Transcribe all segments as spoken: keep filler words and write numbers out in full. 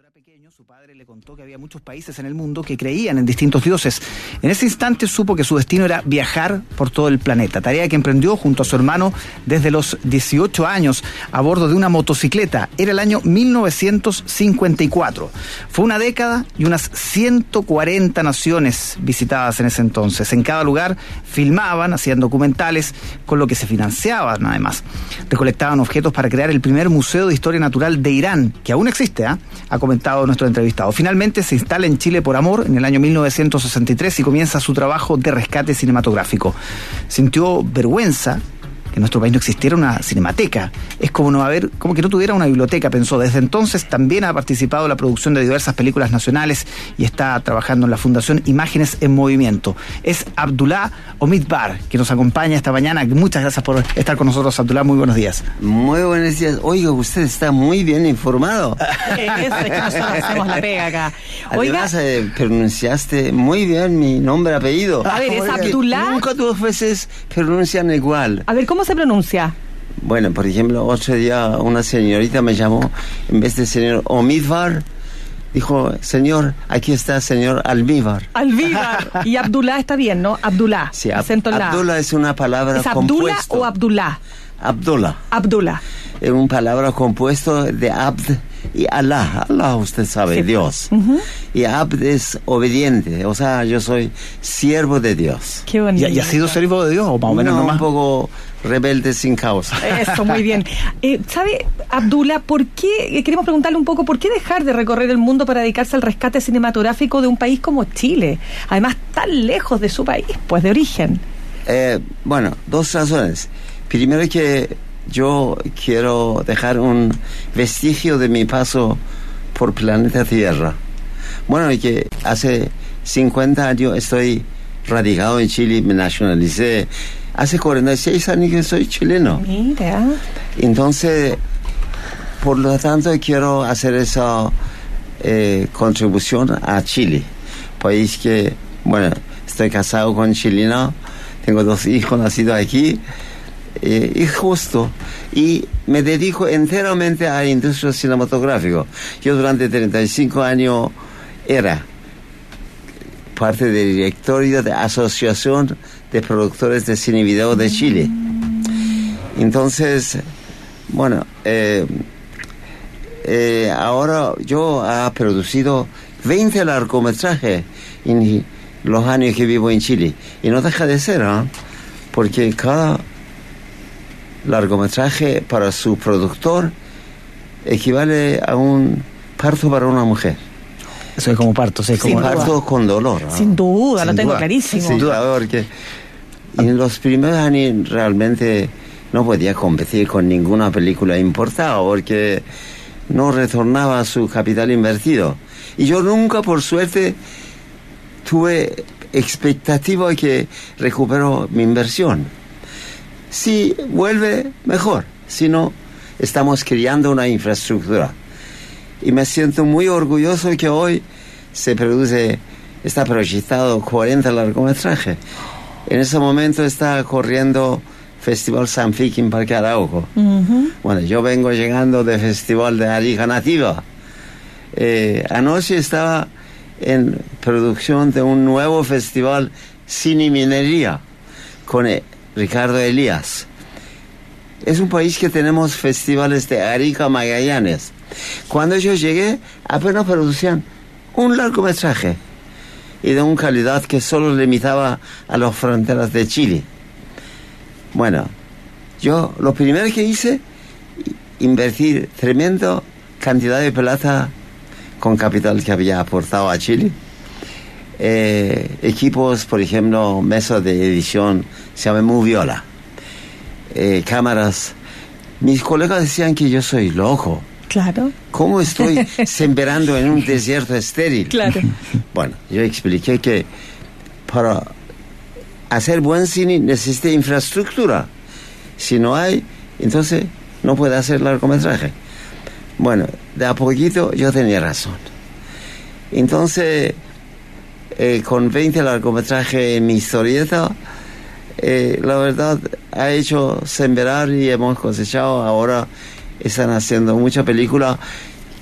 Pequeño, su padre le contó que había muchos países en el mundo que creían en distintos dioses. En ese instante supo que su destino era viajar por todo el planeta, tarea que emprendió junto a su hermano desde los dieciocho años a bordo de una motocicleta. Era el año mil novecientos cincuenta y cuatro. Fue una década y unas ciento cuarenta naciones visitadas en ese entonces. En cada lugar filmaban, hacían documentales, con lo que se financiaban además. Recolectaban objetos para crear el primer museo de historia natural de Irán, que aún existe, ¿eh? Ha comentado nuestro entrevistado. Finalmente se instala en Chile por amor en el año mil novecientos sesenta y tres y comienza su trabajo de rescate cinematográfico. Sintió vergüenza que en nuestro país no existiera una cinemateca. Es como no haber, como que no tuviera una biblioteca, pensó. Desde entonces también ha participado en la producción de diversas películas nacionales y está trabajando en la Fundación Imágenes en Movimiento. Es Abdullah Omidbar, que nos acompaña esta mañana. Muchas gracias por estar con nosotros, Abdullah. Muy buenos días. Muy buenos días. Oiga, usted está muy bien informado. Es que nosotros hacemos la pega acá. Oiga, Además, eh, pronunciaste muy bien mi nombre, apellido. A ver, ¿es Oiga, Abdullah? Nunca dos veces pronuncian igual. a ver, ¿cómo se pronuncia? Bueno, por ejemplo, otro día una señorita me llamó, en vez de señor Omidbar, dijo, señor, aquí está señor Almíbar. Almíbar. Y Abdullah está bien, ¿no? Abdullah. Sí, ab- acento en la A. Abdullah es una palabra ¿Es Abdullah compuesto. o Abdullah? Abdullah. Abdullah. Es una palabra compuesto de Abd y Allah. Allah, usted sabe, Sí. Dios. Uh-huh. Y Abd es obediente, o sea, yo soy siervo de Dios. Qué bonito. ¿Y, y ha sido siervo de Dios o más o menos No, nomás? un poco rebelde sin causa. Eso, muy bien. Eh, ¿Sabe, Abdullah, por qué, eh, queremos preguntarle un poco, por qué dejar de recorrer el mundo para dedicarse al rescate cinematográfico de un país como Chile? Además, tan lejos de su país, pues, de origen. Eh, bueno, dos razones. Primero que yo quiero dejar un vestigio de mi paso por planeta Tierra. Bueno, y que hace cincuenta años estoy radicado en Chile, me nacionalicé. Hace cuarenta y seis años que soy chileno. Mira. Entonces, por lo tanto, quiero hacer esa eh, contribución a Chile. País que, bueno, estoy casado con chileno, tengo dos hijos nacidos aquí. Eh, es justo, y me dedico enteramente a la industria cinematográfica. Yo durante treinta y cinco años era parte del directorio de la Asociación de Productores de Cine y Video de Chile. Entonces, bueno, eh, eh, ahora yo he producido veinte largometrajes en los años que vivo en Chile, y no deja de ser, ¿eh? Porque cada largometraje para su productor equivale a un parto para una mujer. Eso es como parto, sí, Sin como duda. Parto con dolor, ¿no? Sin duda, Sin lo tengo duda. clarísimo. Sin duda, porque en los primeros años realmente no podía competir con ninguna película importada porque no retornaba su capital invertido. Y yo nunca, por suerte, tuve expectativa de que recupero mi inversión. Si vuelve, mejor. Si no, estamos creando una infraestructura. Y me siento muy orgulloso que hoy se produce, está proyectado cuarenta largometrajes. En ese momento está corriendo Festival Sanfic en Parque Arauco. Uh-huh. Bueno, yo vengo llegando del Festival de Arica Nativa. Eh, anoche estaba en producción de un nuevo festival Cine y Minería con eh, Ricardo Elías. Es un país que tenemos festivales de Arica, Magallanes. Cuando yo llegué, apenas producían un largometraje y de una calidad que solo limitaba a las fronteras de Chile. Bueno, yo lo primero que hice, invertir tremenda cantidad de plata con capital que había aportado a Chile. Eh, equipos, por ejemplo, mesa de edición, se llama Moviola. Eh, cámaras. Mis colegas decían que yo soy loco. Claro. ¿Cómo estoy sembrando en un desierto estéril? Claro. Bueno, yo expliqué que para hacer buen cine necesita infraestructura. Si no hay, entonces no puede hacer largometraje. Bueno, de a poquito yo tenía razón. Entonces, eh, con veinte largometrajes en mi historieta, eh, la verdad ha hecho sembrar y hemos cosechado. Ahora están haciendo muchas películas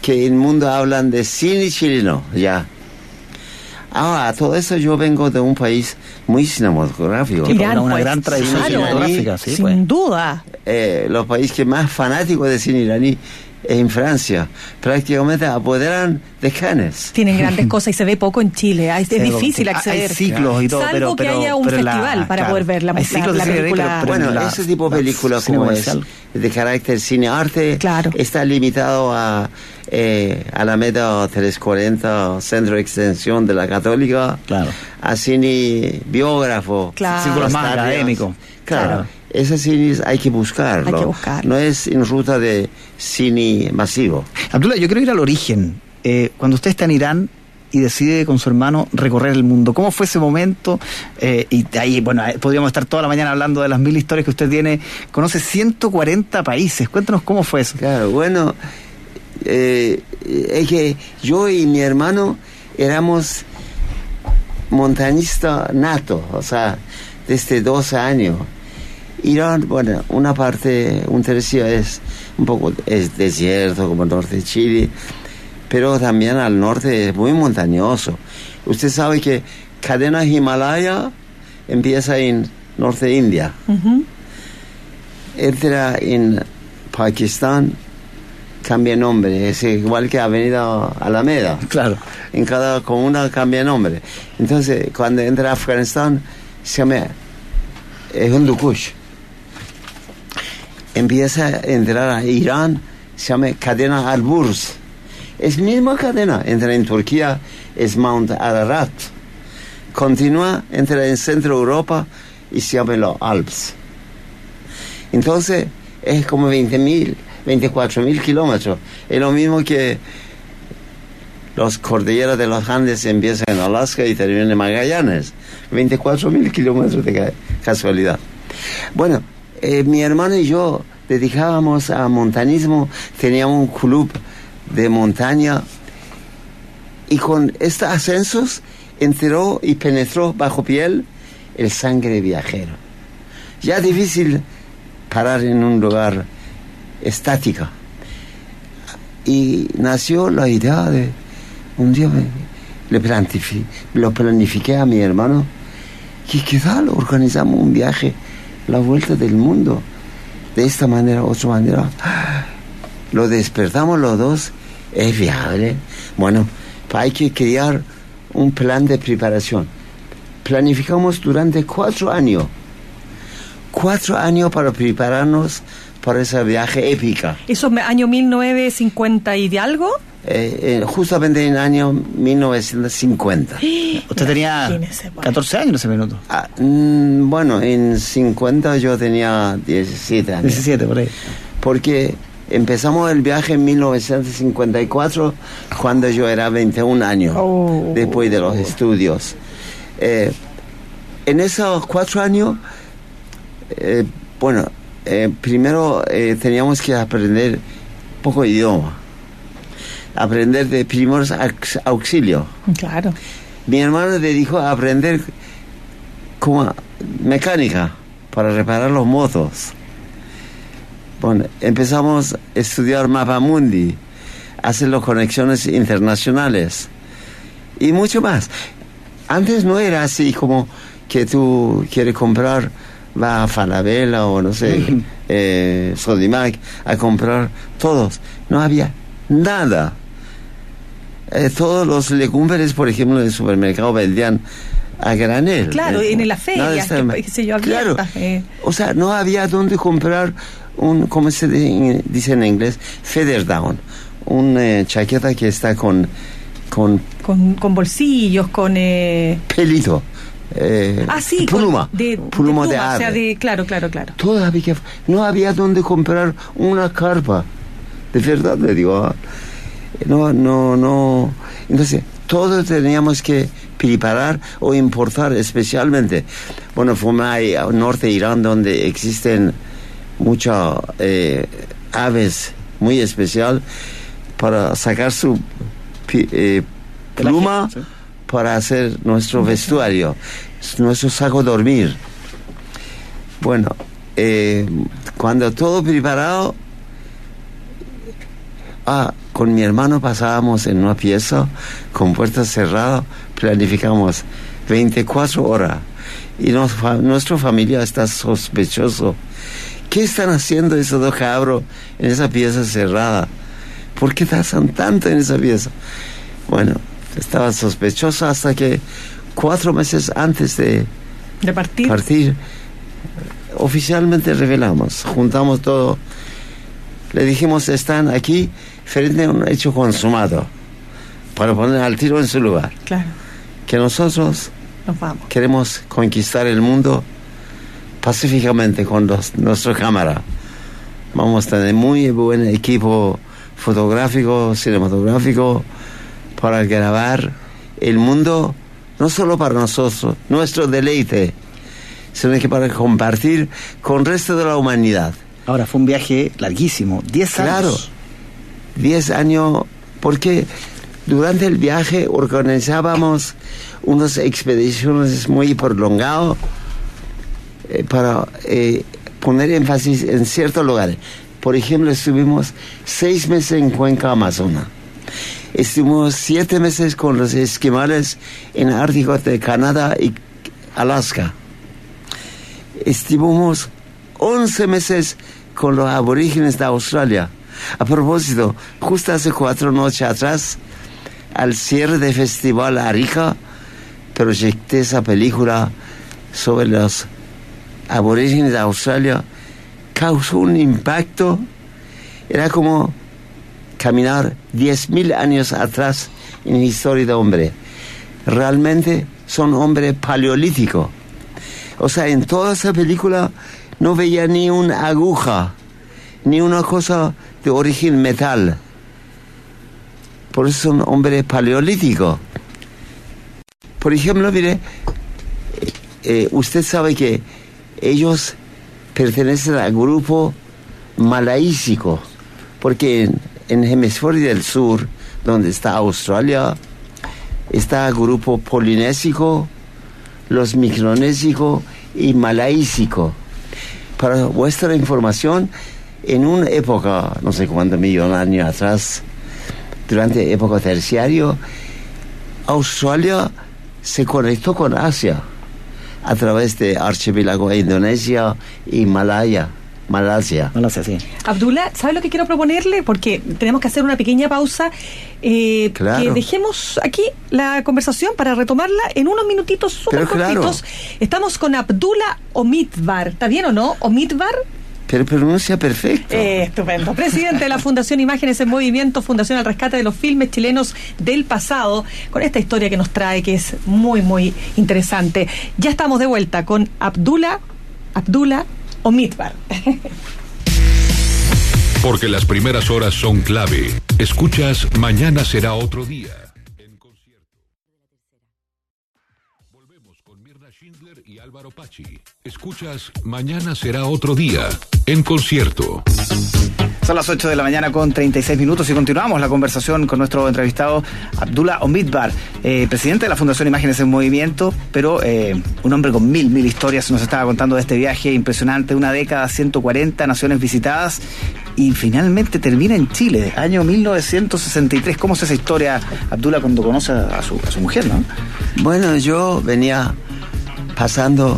que en el mundo hablan de cine chileno, ya. Ahora, todo eso yo vengo de un país muy cinematográfico. Irán, una pues, gran tradición claro, cinematográfica, sí, sin pues. duda. Eh, los países que más fanáticos de cine iraní en Francia, prácticamente apoderan de Cannes. Tienen grandes cosas y se ve poco en Chile. Es, es difícil Hay- acceder. Hay ciclos y todo, Salvo pero, que pero, haya un pero la- festival para claro, poder ver la, hay la- ciclos la de cine, película. pero- pero Bueno, la- ese tipo de la películas cine como es comercial. de carácter cine-arte Claro. está limitado a eh, Alameda trescientos cuarenta, Centro de Extensión de la Católica, Claro. a cine biógrafo, Claro. Círculos más las tardes. académicos. Claro, Claro. esos cines hay que buscarlo. Hay que buscarlo. No es en ruta de cine masivo. Abdullah, yo quiero ir al origen. Eh, cuando usted está en Irán y decide con su hermano recorrer el mundo, ¿cómo fue ese momento? Eh, y ahí, bueno, ahí podríamos estar toda la mañana hablando de las mil historias que usted tiene. Conoce ciento cuarenta países. Cuéntanos cómo fue eso. Claro, bueno, eh, es que yo y mi hermano éramos montañistas natos, o sea, desde doce años. Irán, bueno, una parte, un tercio es un poco es desierto, como el norte de Chile, pero también al norte es muy montañoso. Usted sabe que cadena Himalaya empieza en norte de India, Ujú. entra en Pakistán, cambia nombre, es igual que Avenida Alameda. Claro. En cada comuna cambia nombre. Entonces, cuando entra a Afganistán, se llama eh, Hindu Kush. Empieza a entrar a Irán, se llama cadena Alburz. Es misma cadena. Entra en Turquía, es Mount Ararat. Continúa, entra en Centro Europa y se llama los Alpes. Entonces, es como veinte mil, veinticuatro mil kilómetros. Es lo mismo que los cordilleras de los Andes empiezan en Alaska y terminan en Magallanes. veinticuatro mil kilómetros de ca- casualidad. Bueno, eh, mi hermano y yo dedicábamos a montañismo, teníamos un club de montaña y con estos ascensos entró y penetró bajo piel el sangre viajero. Ya difícil parar en un lugar estático. Y nació la idea de, un día me, le planifiqué, lo planifiqué a mi hermano, que quizá organizamos un viaje, la vuelta del mundo, de esta manera, otra manera. Lo despertamos los dos, es viable. Bueno, hay que crear un plan de preparación. Planificamos durante cuatro años, cuatro años para prepararnos para ese viaje épica. ¿Eso es año mil novecientos cincuenta y de algo? Eh, eh, justamente en el año mil novecientos cincuenta. Usted tenía Imagínese, bueno. catorce años en ese minuto. Ah, mm, bueno, en cincuenta yo tenía diecisiete años. diecisiete, por ahí. Porque empezamos el viaje en mil novecientos cincuenta y cuatro, cuando yo era veintiún años, Oh. después de los estudios. Eh, en esos cuatro años, eh, bueno, eh, primero eh, teníamos que aprender poco idioma, aprender de primeros aux- auxilios. Claro. Mi hermano le dijo a aprender como mecánica para reparar los motos. Bueno, empezamos a estudiar Mapamundi, hacer las conexiones internacionales y mucho más. Antes no era así como que tú quieres comprar, va a Falabella o no sé, eh, Sodimac a comprar todos. No había nada. Eh, todos los legumbres, por ejemplo, en el supermercado vendían a granel. Claro, Eh, en las ferias, nada estaba- que- qué sé yo, Claro, abiertas, eh. o sea, no había dónde comprar un, ¿cómo se di- dice en inglés? Feather down, una eh, chaqueta que está con, con Con, con bolsillos, con... Eh... pelito. Eh, Ah, sí, con- pluma, de, pluma de de pluma, o sea, ave. de, claro, claro, claro. Todo había que- no había dónde comprar una carpa. De verdad le digo. ah, No, no, no. Entonces, todos teníamos que preparar o importar especialmente. Bueno, fue al norte de Irán donde existen muchas eh, aves muy especial para sacar su pi- eh, pluma Sí. para hacer nuestro vestuario, nuestro saco de dormir. Bueno, eh, cuando todo preparado, ah, con mi hermano pasábamos en una pieza con puertas cerradas, planificamos veinticuatro horas. Y nos, nuestra familia está sospechoso. ¿Qué están haciendo esos dos cabros en esa pieza cerrada? ¿Por qué pasan tanto en esa pieza? Bueno, estaba sospechoso hasta que cuatro meses antes de, de partir. partir, oficialmente revelamos, juntamos todo. Le dijimos, están aquí frente a un hecho consumado, para poner al tiro en su lugar. Claro. Que nosotros nos vamos. Queremos conquistar el mundo pacíficamente con los, nuestra cámara. Vamos a tener muy buen equipo fotográfico, cinematográfico, para grabar el mundo, no solo para nosotros, nuestro deleite, sino que para compartir con el resto de la humanidad. Ahora, fue un viaje larguísimo, diez años. Claro, diez años, porque durante el viaje organizábamos unas expediciones muy prolongadas eh, para eh, poner énfasis en ciertos lugares. Por ejemplo, estuvimos seis meses en Cuenca Amazona. Estuvimos siete meses con los esquimales en el Ártico de Canadá y Alaska. Estuvimos once meses con los aborígenes de Australia. A propósito, justo hace cuatro noches atrás, al cierre del Festival Arica, proyecté esa película sobre los aborígenes de Australia. Causó un impacto. Era como caminar diez mil años atrás en la historia del hombre. Realmente son hombres paleolíticos. O sea, en toda esa película no veía ni una aguja, ni una cosa de origen metal. Por eso son hombres paleolíticos. Por ejemplo, mire, eh, usted sabe que ellos pertenecen al grupo malaísico, porque en, en el hemisferio del sur, donde está Australia, está el grupo polinésico, los micronésicos y malaísico. Para vuestra información, en una época, no sé cuántos millones de años atrás, durante la época terciaria, Australia se conectó con Asia a través de archipiélago de Indonesia y Malaya, Malasia. Malasia, sí. Abdullah, ¿sabe lo que quiero proponerle? Porque tenemos que hacer una pequeña pausa. Eh, claro. Que dejemos aquí la conversación para retomarla en unos minutitos súper cortitos. Claro. Estamos con Abdullah Omitbar. ¿Está bien o no? Omitbar. Pero pronuncia perfecto. Eh, estupendo. Presidente de la Fundación Imágenes en Movimiento, Fundación al Rescate de los Filmes Chilenos del Pasado, con esta historia que nos trae, que es muy, muy interesante. Ya estamos de vuelta con Abdullah, Abdullah Omitbar. Porque las primeras horas son clave. Escuchas Mañana será otro día. En concierto. Volvemos con Mirna Schindler y Álvaro Pachi. Escuchas Mañana será otro día. En concierto. Son las ocho de la mañana con treinta y seis minutos y continuamos la conversación con nuestro entrevistado Abdullah Omitbar, eh, presidente de la Fundación Imágenes en Movimiento, pero eh, un hombre con mil, mil historias. Nos estaba contando de este viaje impresionante, una década, ciento cuarenta naciones visitadas y finalmente termina en Chile, año mil novecientos sesenta y tres. ¿Cómo es esa historia, Abdullah, cuando conoce a su, a su mujer, no? Bueno, yo venía pasando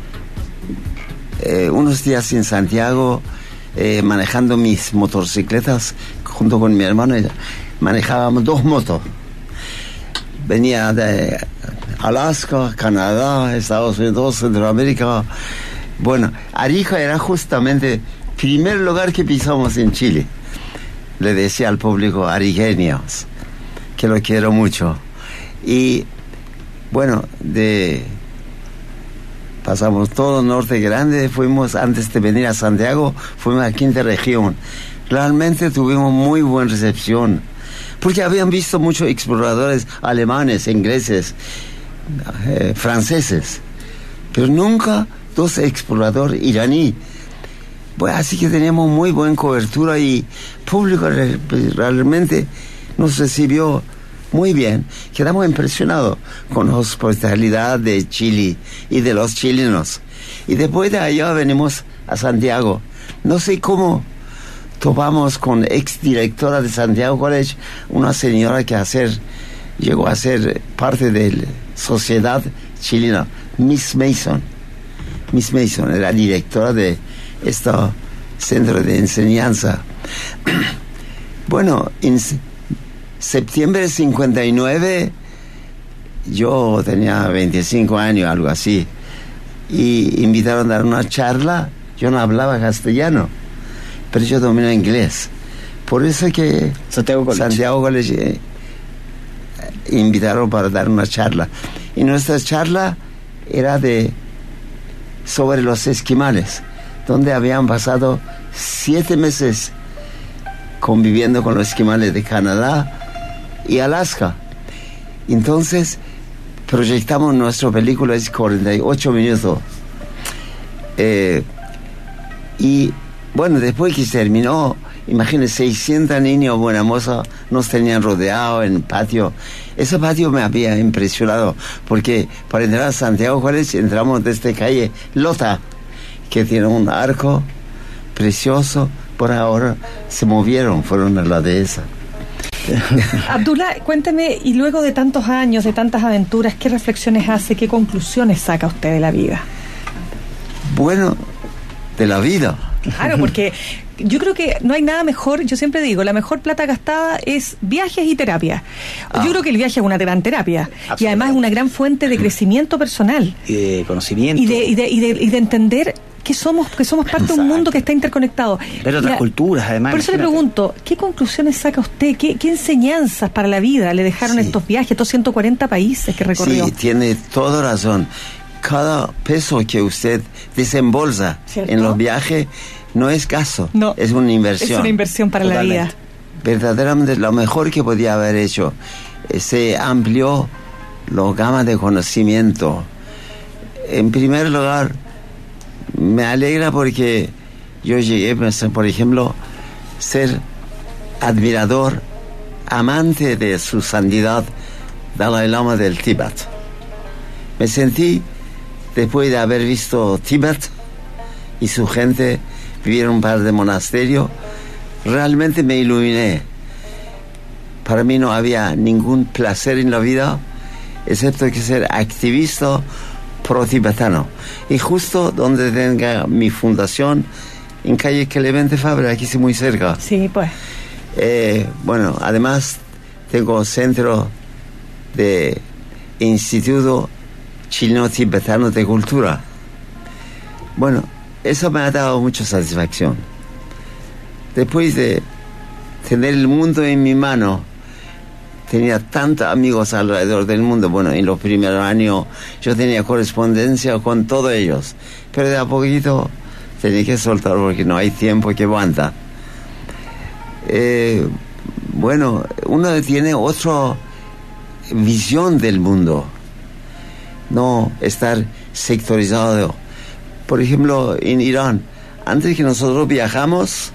eh, unos días en Santiago, Eh, manejando mis motocicletas junto con mi hermano. Manejábamos dos motos. Venía de Alaska, Canadá, Estados Unidos, Centroamérica. Bueno, Arica era justamente el primer lugar que pisamos en Chile. Le decía al público ariqueños que lo quiero mucho. Y bueno, de pasamos todo el norte grande, fuimos, antes de venir a Santiago, fuimos a quinta región. Realmente tuvimos muy buena recepción, porque habían visto muchos exploradores alemanes, ingleses, eh, franceses, pero nunca dos exploradores iraníes. Bueno, así que teníamos muy buena cobertura y el público realmente nos recibió muy bien. Quedamos impresionados con la hospitalidad de Chile y de los chilenos. Y después de allá venimos a Santiago. No sé cómo topamos con ex directora de Santiago College, una señora que hacer, llegó a ser parte de la sociedad chilena, Miss Mason. Miss Mason era directora de este centro de enseñanza. Bueno, en septiembre de cincuenta y nueve, yo tenía veinticinco años, algo así, y invitaron a dar una charla. Yo no hablaba castellano, pero yo domino inglés. Por eso que Santiago College, Santiago College eh, invitaron para dar una charla. Y nuestra charla era de sobre los esquimales, donde habían pasado siete meses conviviendo con los esquimales de Canadá y Alaska. Entonces proyectamos nuestra película, es cuarenta y ocho minutos. Eh, y bueno, después que se terminó, imagínense, seiscientos niños buena moza nos tenían rodeado en el patio. Ese patio me había impresionado, porque para entrar a Santiago College entramos desde calle Lota, que tiene un arco precioso. Por ahora se movieron, fueron a la dehesa. Abdullah, cuénteme, y luego de tantos años, de tantas aventuras, ¿qué reflexiones hace, qué conclusiones saca usted de la vida? Bueno, de la vida. Claro, porque yo creo que no hay nada mejor, yo siempre digo, la mejor plata gastada es viajes y terapia. Ah. Yo creo que el viaje es una gran terapia y además es una gran fuente de crecimiento personal. Y de conocimiento. Y de, y de, y de, y de entender que somos, que somos parte de un mundo que está interconectado. Ver otras La, culturas, además. Por eso le pregunto, ¿qué conclusiones saca usted? ¿Qué, qué enseñanzas para la vida le dejaron Sí. estos viajes, estos ciento cuarenta países que recorrió? Sí, tiene toda razón. Cada peso que usted desembolsa ¿Cierto? en los viajes no es gasto, No, es una inversión. es una inversión para Totalmente. la vida. Verdaderamente lo mejor que podía haber hecho. Eh, se amplió la gama de conocimiento. En primer lugar, me alegra porque yo llegué, por ejemplo, ser admirador, amante de su santidad Dalai Lama del Tíbet. Me sentí, después de haber visto Tíbet y su gente vivir en un par de monasterios, realmente me iluminé. Para mí no había ningún placer en la vida, excepto que ser activista pro-tibetano. Y justo donde tenga mi fundación, en calle Clemente Fabra, aquí sí muy cerca. Sí, pues. Eh, bueno, además tengo centro de Instituto Chileno-Tibetano de Cultura. Bueno, eso me ha dado mucha satisfacción. Después de tener el mundo en mi mano, tenía tantos amigos alrededor del mundo. Bueno, en los primeros años yo tenía correspondencia con todos ellos, pero de a poquito tenía que soltar porque no hay tiempo que aguanta. Eh, bueno, uno tiene otra visión del mundo, no estar sectorizado. Por ejemplo, en Irán, antes que nosotros viajamos,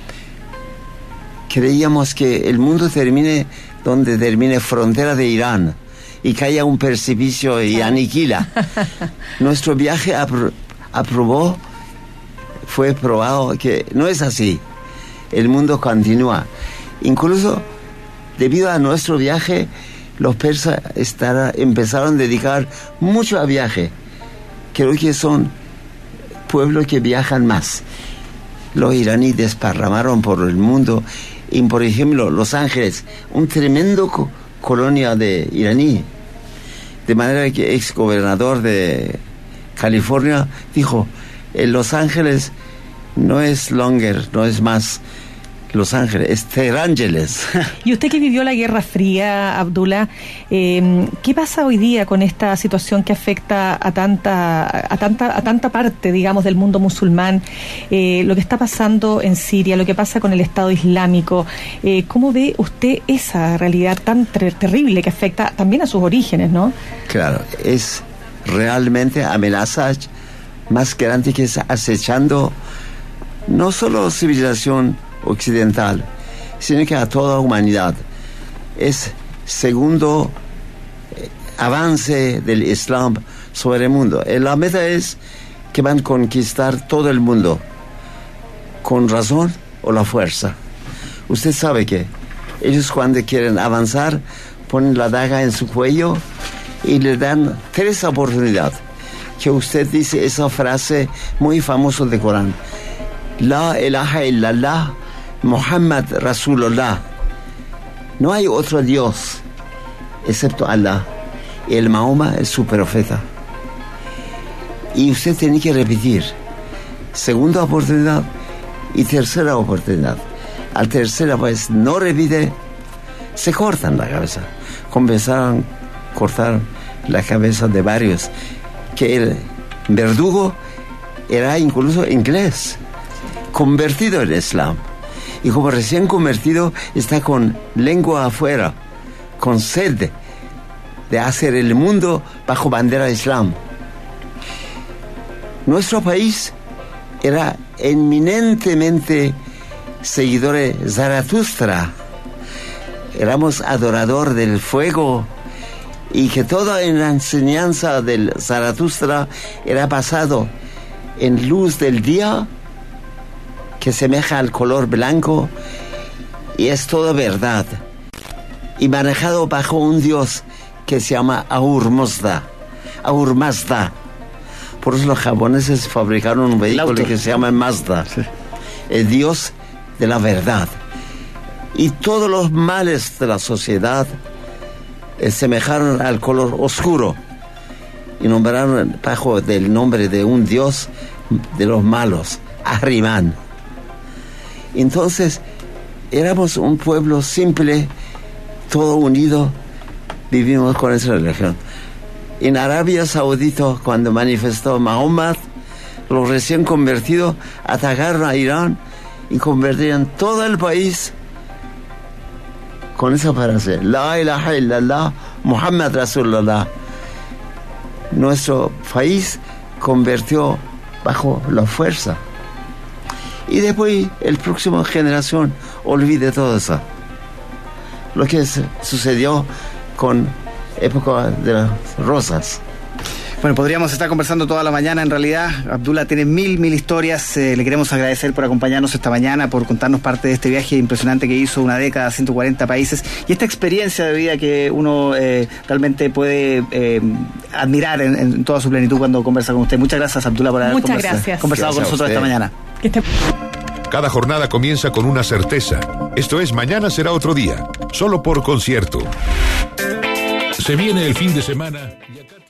creíamos que el mundo termine donde termine frontera de Irán y que haya un precipicio y aniquila. Nuestro viaje apro- aprobó, fue probado que no es así. El mundo continúa. Incluso debido a nuestro viaje, los persas estará, empezaron a dedicar mucho a viaje. Creo que son pueblos que viajan más. Los iraníes desparramaron por el mundo. Y, por ejemplo, Los Ángeles, un tremendo co- colonia de iraní. De manera que ex gobernador de California dijo, en Los Ángeles no es longer, no es más Los Ángeles, es Terángeles. Y usted que vivió la Guerra Fría, Abdullah, eh, ¿qué pasa hoy día con esta situación que afecta a tanta, a tanta, a tanta parte, digamos, del mundo musulmán? Eh, lo que está pasando en Siria, lo que pasa con el Estado Islámico. Eh, ¿Cómo ve usted esa realidad tan ter- terrible que afecta también a sus orígenes, no? Claro, es realmente amenaza más grande que está acechando no solo civilización occidental, sino que a toda la humanidad. Es segundo eh, avance del Islam sobre el mundo. Eh, la meta es que van a conquistar todo el mundo. Con razón, o la fuerza. Usted sabe que ellos cuando quieren avanzar ponen la daga en su cuello y le dan tres oportunidades. Que usted dice esa frase muy famosa del Corán: La ilaha illallah, Muhammad Rasulullah. No hay otro Dios excepto Allah. Y el Mahoma es su profeta. Y usted tiene que repetir segunda oportunidad y tercera oportunidad. Al tercera vez no repite, se cortan la cabeza. Comenzaron a cortar la cabeza de varios, que el verdugo era incluso inglés, convertido en Islam. Y como recién convertido, está con lengua afuera, con sed de hacer el mundo bajo bandera Islam. Nuestro país era eminentemente seguidor de Zaratustra. Éramos adorador del fuego, y que toda la enseñanza del Zaratustra era basado en luz del día, que semeja al color blanco, y es toda verdad, y manejado bajo un dios que se llama Ahura Mazda. Ahura Mazda. Por eso los japoneses fabricaron un vehículo que se llama Mazda, sí. El dios de la verdad. Y todos los males de la sociedad eh, semejaron al color oscuro, y nombraron bajo el nombre de un dios de los malos, Ahriman. Entonces éramos un pueblo simple, todo unido, vivimos con esa religión. En Arabia Saudita, cuando manifestó Mahoma, los recién convertidos atacaron a Irán y convertían todo el país con esa frase: La ilaha illallah, Muhammad Rasulullah. Nuestro país convirtió bajo la fuerza. Y después, el próximo generación olvide todo eso. Lo que sucedió con época de las rosas. Bueno, podríamos estar conversando toda la mañana. En realidad, Abdullah tiene mil, mil historias. Eh, le queremos agradecer por acompañarnos esta mañana, por contarnos parte de este viaje impresionante que hizo, una década, ciento cuarenta países, y esta experiencia de vida que uno eh, realmente puede eh, admirar en, en toda su plenitud cuando conversa con usted. Muchas gracias, Abdullah, por haber Muchas conversa, gracias. conversado Gracias con nosotros esta mañana. Que esté... Cada jornada comienza con una certeza. Esto es Mañana será otro día. Solo por Concierto. Se viene el fin de semana y acá